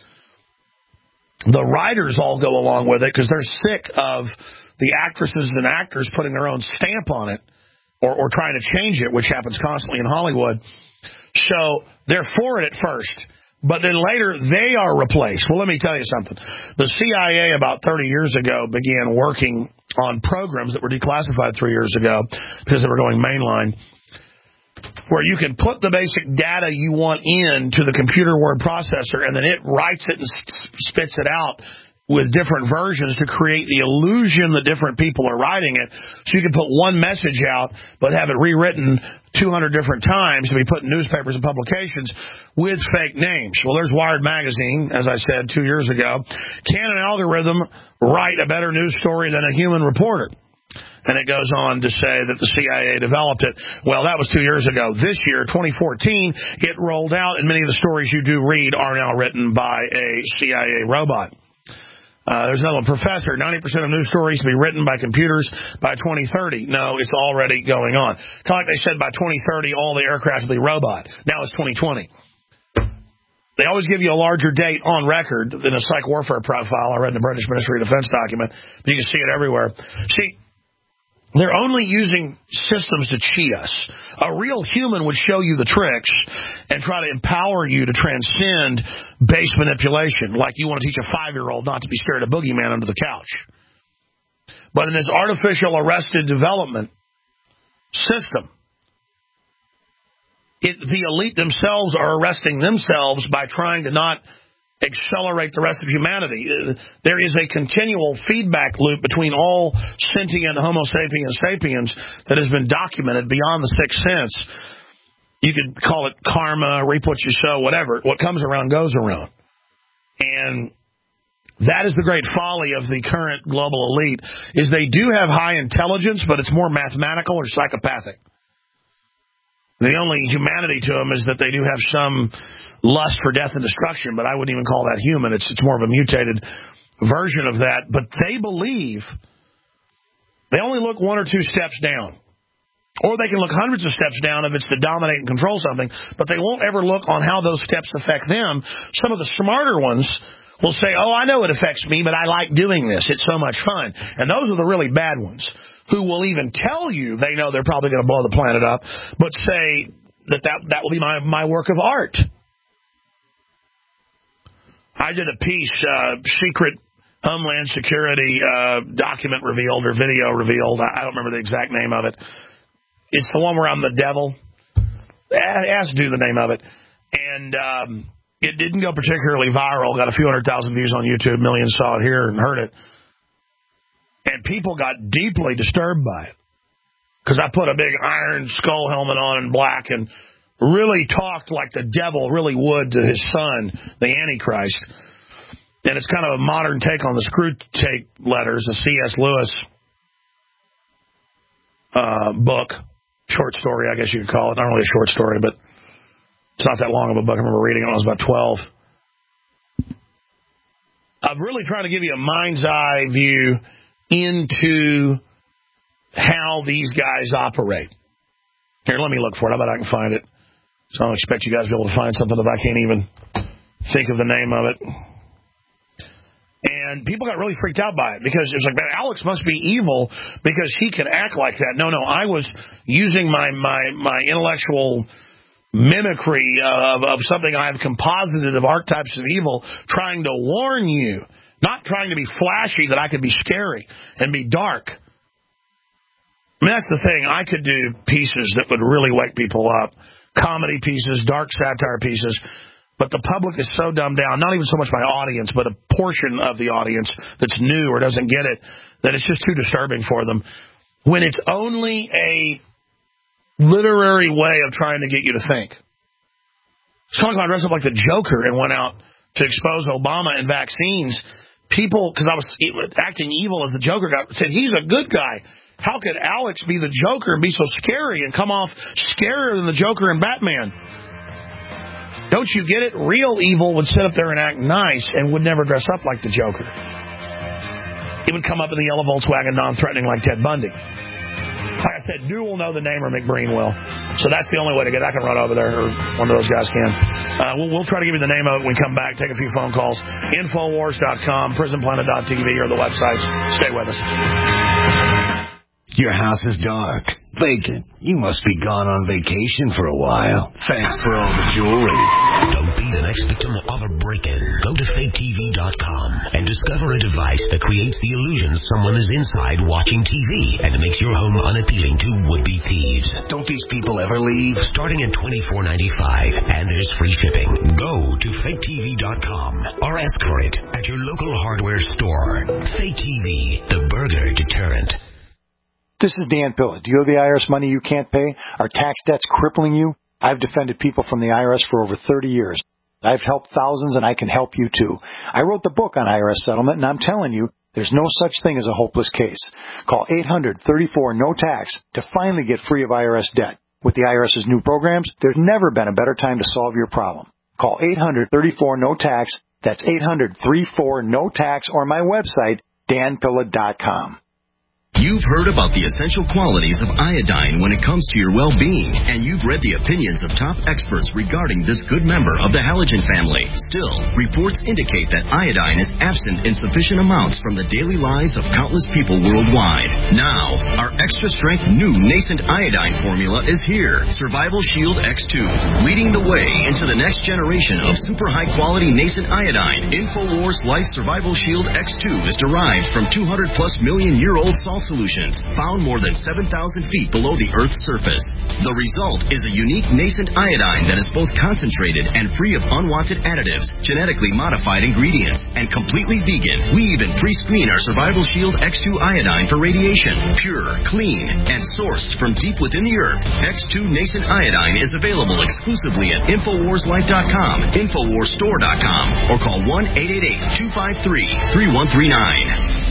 The writers all go along with it because they're sick of the actresses and actors putting their own stamp on it or, or trying to change it, which happens constantly in Hollywood. So they're for it at first, but then later they are replaced. Well, let me tell you something. The C I A about thirty years ago began working on programs that were declassified three years ago because they were going mainline, where you can put the basic data you want into the computer word processor, and then it writes it and spits it out with different versions to create the illusion that different people are writing it. So you can put one message out, but have it rewritten two hundred different times to be put in newspapers and publications with fake names. Well, there's Wired Magazine, as I said two years ago. Can an algorithm write a better news story than a human reporter? And it goes on to say that the C I A developed it. Well, that was two years ago. This year, twenty fourteen, it rolled out, and many of the stories you do read are now written by a C I A robot. Uh, there's another one, Professor, ninety percent of news stories to be written by computers by twenty thirty. No, it's already going on. Kind of like they said by twenty thirty, all the aircraft will be robot. Now it's twenty twenty. They always give you a larger date on record than a psych warfare profile I read in the British Ministry of Defense document, but you can see it everywhere. See, they're only using systems to cheat us. A real human would show you the tricks and try to empower you to transcend base manipulation, like you want to teach a five-year-old not to be scared of boogeyman under the couch. But in this artificial arrested development system, it, the elite themselves are arresting themselves by trying to not accelerate the rest of humanity. There is a continual feedback loop between all sentient Homo sapiens sapiens that has been documented beyond the sixth sense. You could call it karma, reap what you sow, whatever. What comes around goes around. And that is the great folly of the current global elite, is they do have high intelligence, but it's more mathematical or psychopathic. The only humanity to them is that they do have some lust for death and destruction, but I wouldn't even call that human. It's, it's more of a mutated version of that. But they believe they only look one or two steps down. Or they can look hundreds of steps down if it's to dominate and control something, but they won't ever look on how those steps affect them. Some of the smarter ones will say, oh, I know it affects me, but I like doing this. It's so much fun. And those are the really bad ones, who will even tell you they know they're probably going to blow the planet up, but say that that, that will be my, my work of art. I did a piece, uh, Secret Homeland Security uh, document revealed or video revealed. I don't remember the exact name of it. It's the one where I'm the devil. Ask do the name of it. And um, it didn't go particularly viral. Got a few hundred thousand views on YouTube. Millions saw it here and heard it. And people got deeply disturbed by it. Because I put a big iron skull helmet on in black and really talked like the devil really would to his son, the Antichrist. And it's kind of a modern take on the Screw Tape Letters, a C S. Lewis uh, book, short story, I guess you could call it. Not really a short story, but it's not that long of a book. I remember reading it when I was about twelve. I'm really trying to give you a mind's eye view into how these guys operate. Here, let me look for it. I bet I can find it. So I don't expect you guys to be able to find something if I can't even think of the name of it. And people got really freaked out by it because it's like, man, Alex must be evil because he can act like that. No, no, I was using my my, my intellectual mimicry of, of something I've composited of archetypes of evil, trying to warn you, not trying to be flashy that I could be scary and be dark. I mean, that's the thing. I could do pieces that would really wake people up, comedy pieces, dark satire pieces. But the public is so dumbed down, not even so much my audience, but a portion of the audience that's new or doesn't get it, that it's just too disturbing for them. When it's only a literary way of trying to get you to think. Someone got dressed up like the Joker and went out to expose Obama and vaccines. People, because I was acting evil as the Joker, got said, he's a good guy. How could Alex be the Joker and be so scary and come off scarier than the Joker and Batman? Don't you get it? Real evil would sit up there and act nice and would never dress up like the Joker. It would come up in the yellow Volkswagen non-threatening like Ted Bundy. Like I said, Dew will know the name or McBreen will. So that's the only way to get it. I can run over there, or one of those guys can. Uh, we'll, we'll try to give you the name of it when we come back, take a few phone calls. Infowars dot com, prison planet dot t v are the websites. Stay with us. Your house is dark, vacant. You must be gone on vacation for a while. Thanks for all the jewelry. Don't be the next victim of a break-in. Go to fake T V dot com and discover a device that creates the illusion someone is inside watching T V and makes your home unappealing to would-be thieves. Don't these people ever leave? Starting at twenty-four ninety-five, and there's free shipping. Go to fake T V dot com or ask for it at your local hardware store. Fake T V, the burglar deterrent. This is Dan Pilla. Do you owe the I R S money you can't pay? Are tax debts crippling you? I've defended people from the I R S for over thirty years. I've helped thousands, and I can help you, too. I wrote the book on I R S settlement, and I'm telling you, there's no such thing as a hopeless case. Call eight hundred thirty-four no tax to finally get free of I R S debt. With the IRS's new programs, there's never been a better time to solve your problem. Call eight hundred thirty-four no tax. That's eight hundred thirty-four no tax, or my website, dan pilla dot com. You've heard about the essential qualities of iodine when it comes to your well-being, and you've read the opinions of top experts regarding this good member of the halogen family. Still, reports indicate that iodine is absent in sufficient amounts from the daily lives of countless people worldwide. Now, our extra-strength new nascent iodine formula is here, Survival Shield X two, leading the way into the next generation of super high-quality nascent iodine. InfoWars Life Survival Shield X two is derived from two hundred plus million year old salt solutions found more than seven thousand feet below the Earth's surface. The result is a unique nascent iodine that is both concentrated and free of unwanted additives, genetically modified ingredients, and completely vegan. We even pre-screen our Survival Shield X two iodine for radiation. Pure, clean, and sourced from deep within the Earth. X two nascent iodine is available exclusively at infowars life dot com, infowars store dot com, or call one eight eight eight, two five three, three one three nine.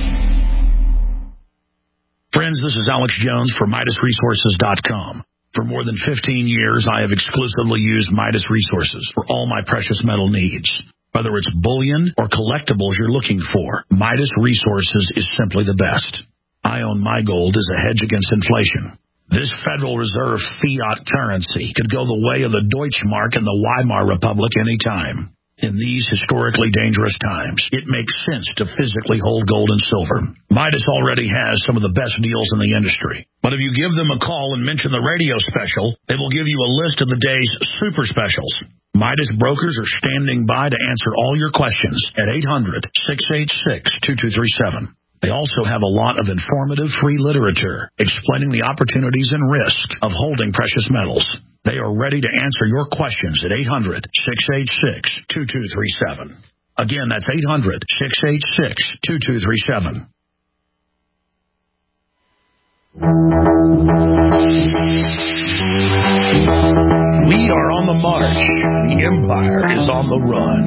Friends, this is Alex Jones for Midas Resources dot com. For more than fifteen years, I have exclusively used Midas Resources for all my precious metal needs. Whether it's bullion or collectibles you're looking for, Midas Resources is simply the best. I own my gold as a hedge against inflation. This Federal Reserve fiat currency could go the way of the Deutschmark and the Weimar Republic any time. In these historically dangerous times, it makes sense to physically hold gold and silver. Midas already has some of the best deals in the industry. But if you give them a call and mention the radio special, they will give you a list of the day's super specials. Midas Brokers are standing by to answer all your questions at eight hundred, six eight six, two two three seven. They also have a lot of informative free literature explaining the opportunities and risk of holding precious metals. They are ready to answer your questions at eight hundred, six eight six, two two three seven. Again, that's eight hundred, six eight six, two two three seven. We are on the march. The Empire is on the run.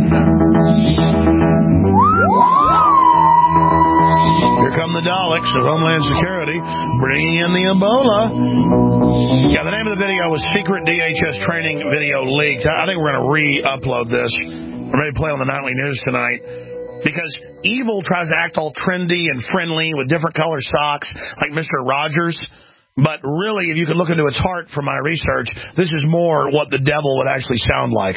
Here come the Daleks of Homeland Security, bringing in the Ebola. Yeah, the name of the video was Secret D H S Training Video Leaked. I think we're going to re-upload this. We're ready to play on the Nightly News tonight. Because evil tries to act all trendy and friendly with different color socks, like Mister Rogers. But really, if you could look into its heart from my research, this is more what the devil would actually sound like.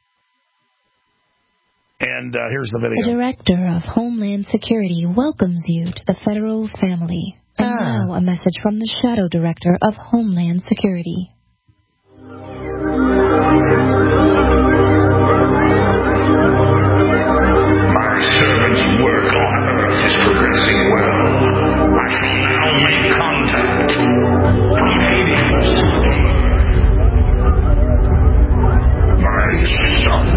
And uh, here's the video. The Director of Homeland Security welcomes you to the federal family. And ah. now a message from the Shadow Director of Homeland Security. My servant's work on Earth is progressing well. I shall now make contact from Hades. My son.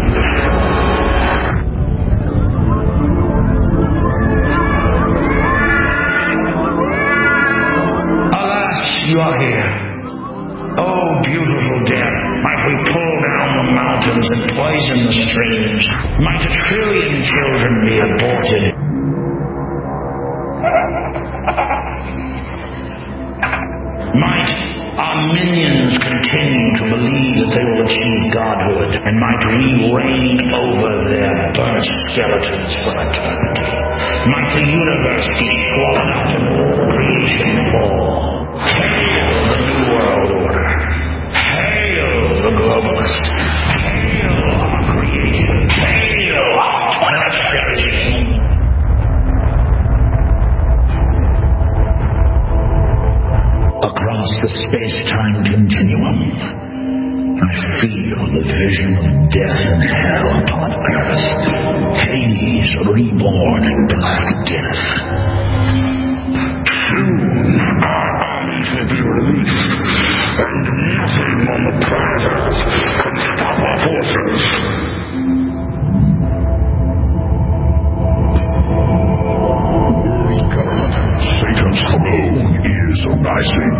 Alas, you are here. Oh, beautiful death. Might we pull down the mountains and poison the streams? Might a trillion children be aborted? Might our minions continue to believe that they will achieve godhood, and might we reign over their burnt skeletons for eternity? Might the universe be swallowed up and all creation fall? Hail the New World Order! Hail the globalists! Hail our creation! Hail our planetary! Across the space-time continuum, I feel the vision of death and hell upon Earth. Hades reborn in black death. Soon our armies will be released, and nothing on the planet Earth can stop our forces. World government, Satan's throne is arising.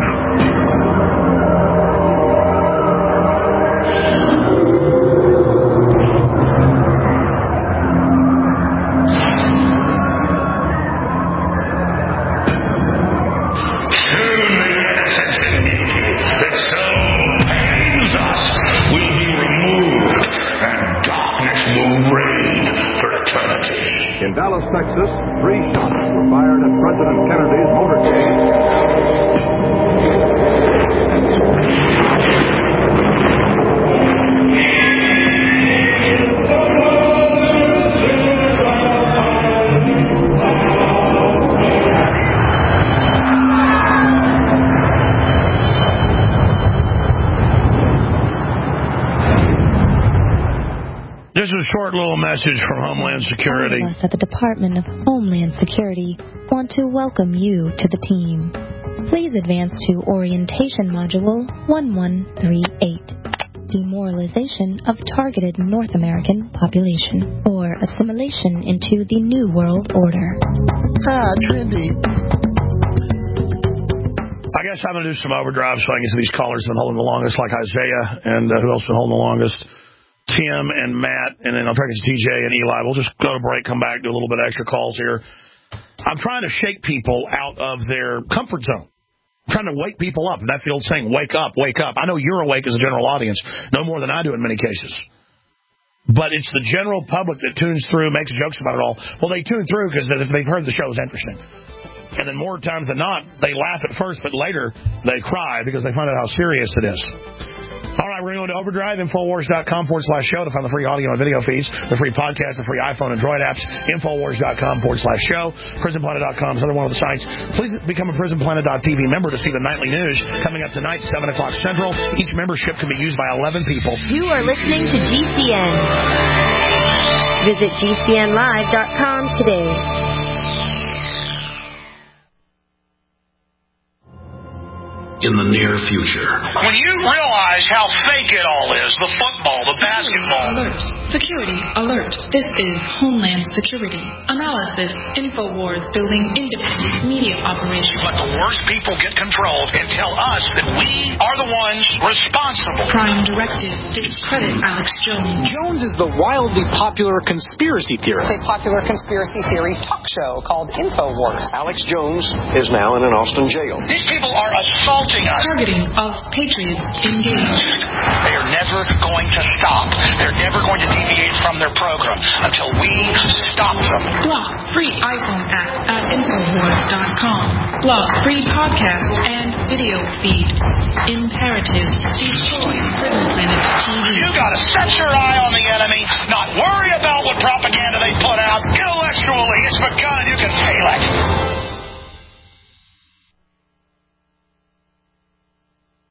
In Dallas, Texas, three shots were fired at President Kennedy's motorcade. This is a short little message from Homeland Security. All of us at the Department of Homeland Security want to welcome you to the team. Please advance to Orientation Module one one three eight. Demoralization of targeted North American population, or assimilation into the New World Order. Ah, trendy. I guess I'm going to do some overdrive so I can get to these callers who've been holding the longest, like Isaiah, and uh, who else has been holding the longest? Tim and Matt, and then I'll try to get to T J and Eli. We'll just go to break, come back, do a little bit of extra calls here. I'm trying to shake people out of their comfort zone. I'm trying to wake people up. And that's the old saying, wake up, wake up. I know you're awake as a general audience, no more than I do in many cases. But it's the general public that tunes through, makes jokes about it all. Well, they tune through because they've heard the show is interesting. And then more times than not, they laugh at first, but later they cry because they find out how serious it is. All right, we're going to go to Overdrive, Infowars.com forward slash show to find the free audio and video feeds, the free podcast, the free iPhone and Droid apps, Infowars.com forward slash show, PrisonPlanet dot com is another one of the sites. Please become a PrisonPlanet dot T V member to see the nightly news coming up tonight, seven o'clock Central. Each membership can be used by eleven people. You are listening to G C N. Visit G C N live dot com today. In the near future. When you realize how fake it all is, the football, the basketball. Alert. Security alert. This is Homeland Security. Analysis. Infowars building independent media operations. But the worst people get control and tell us that we are the ones responsible. Prime Directive. Discredit Alex Jones. Jones is the wildly popular conspiracy theorist. It's a popular conspiracy theory talk show called Infowars. Alex Jones is now in an Austin jail. These people are assaulting us. Targeting of patriots engaged. They are never going to stop. They're never going to deviate from their program until we stop them. Block free iPhone app at Infowars dot com. Block free podcast and video feed. Imperative. Destroy Prison Planet T V. You gotta set your eye on the enemy, not worry about what propaganda they put out. Intellectually, it's begun and you can feel it.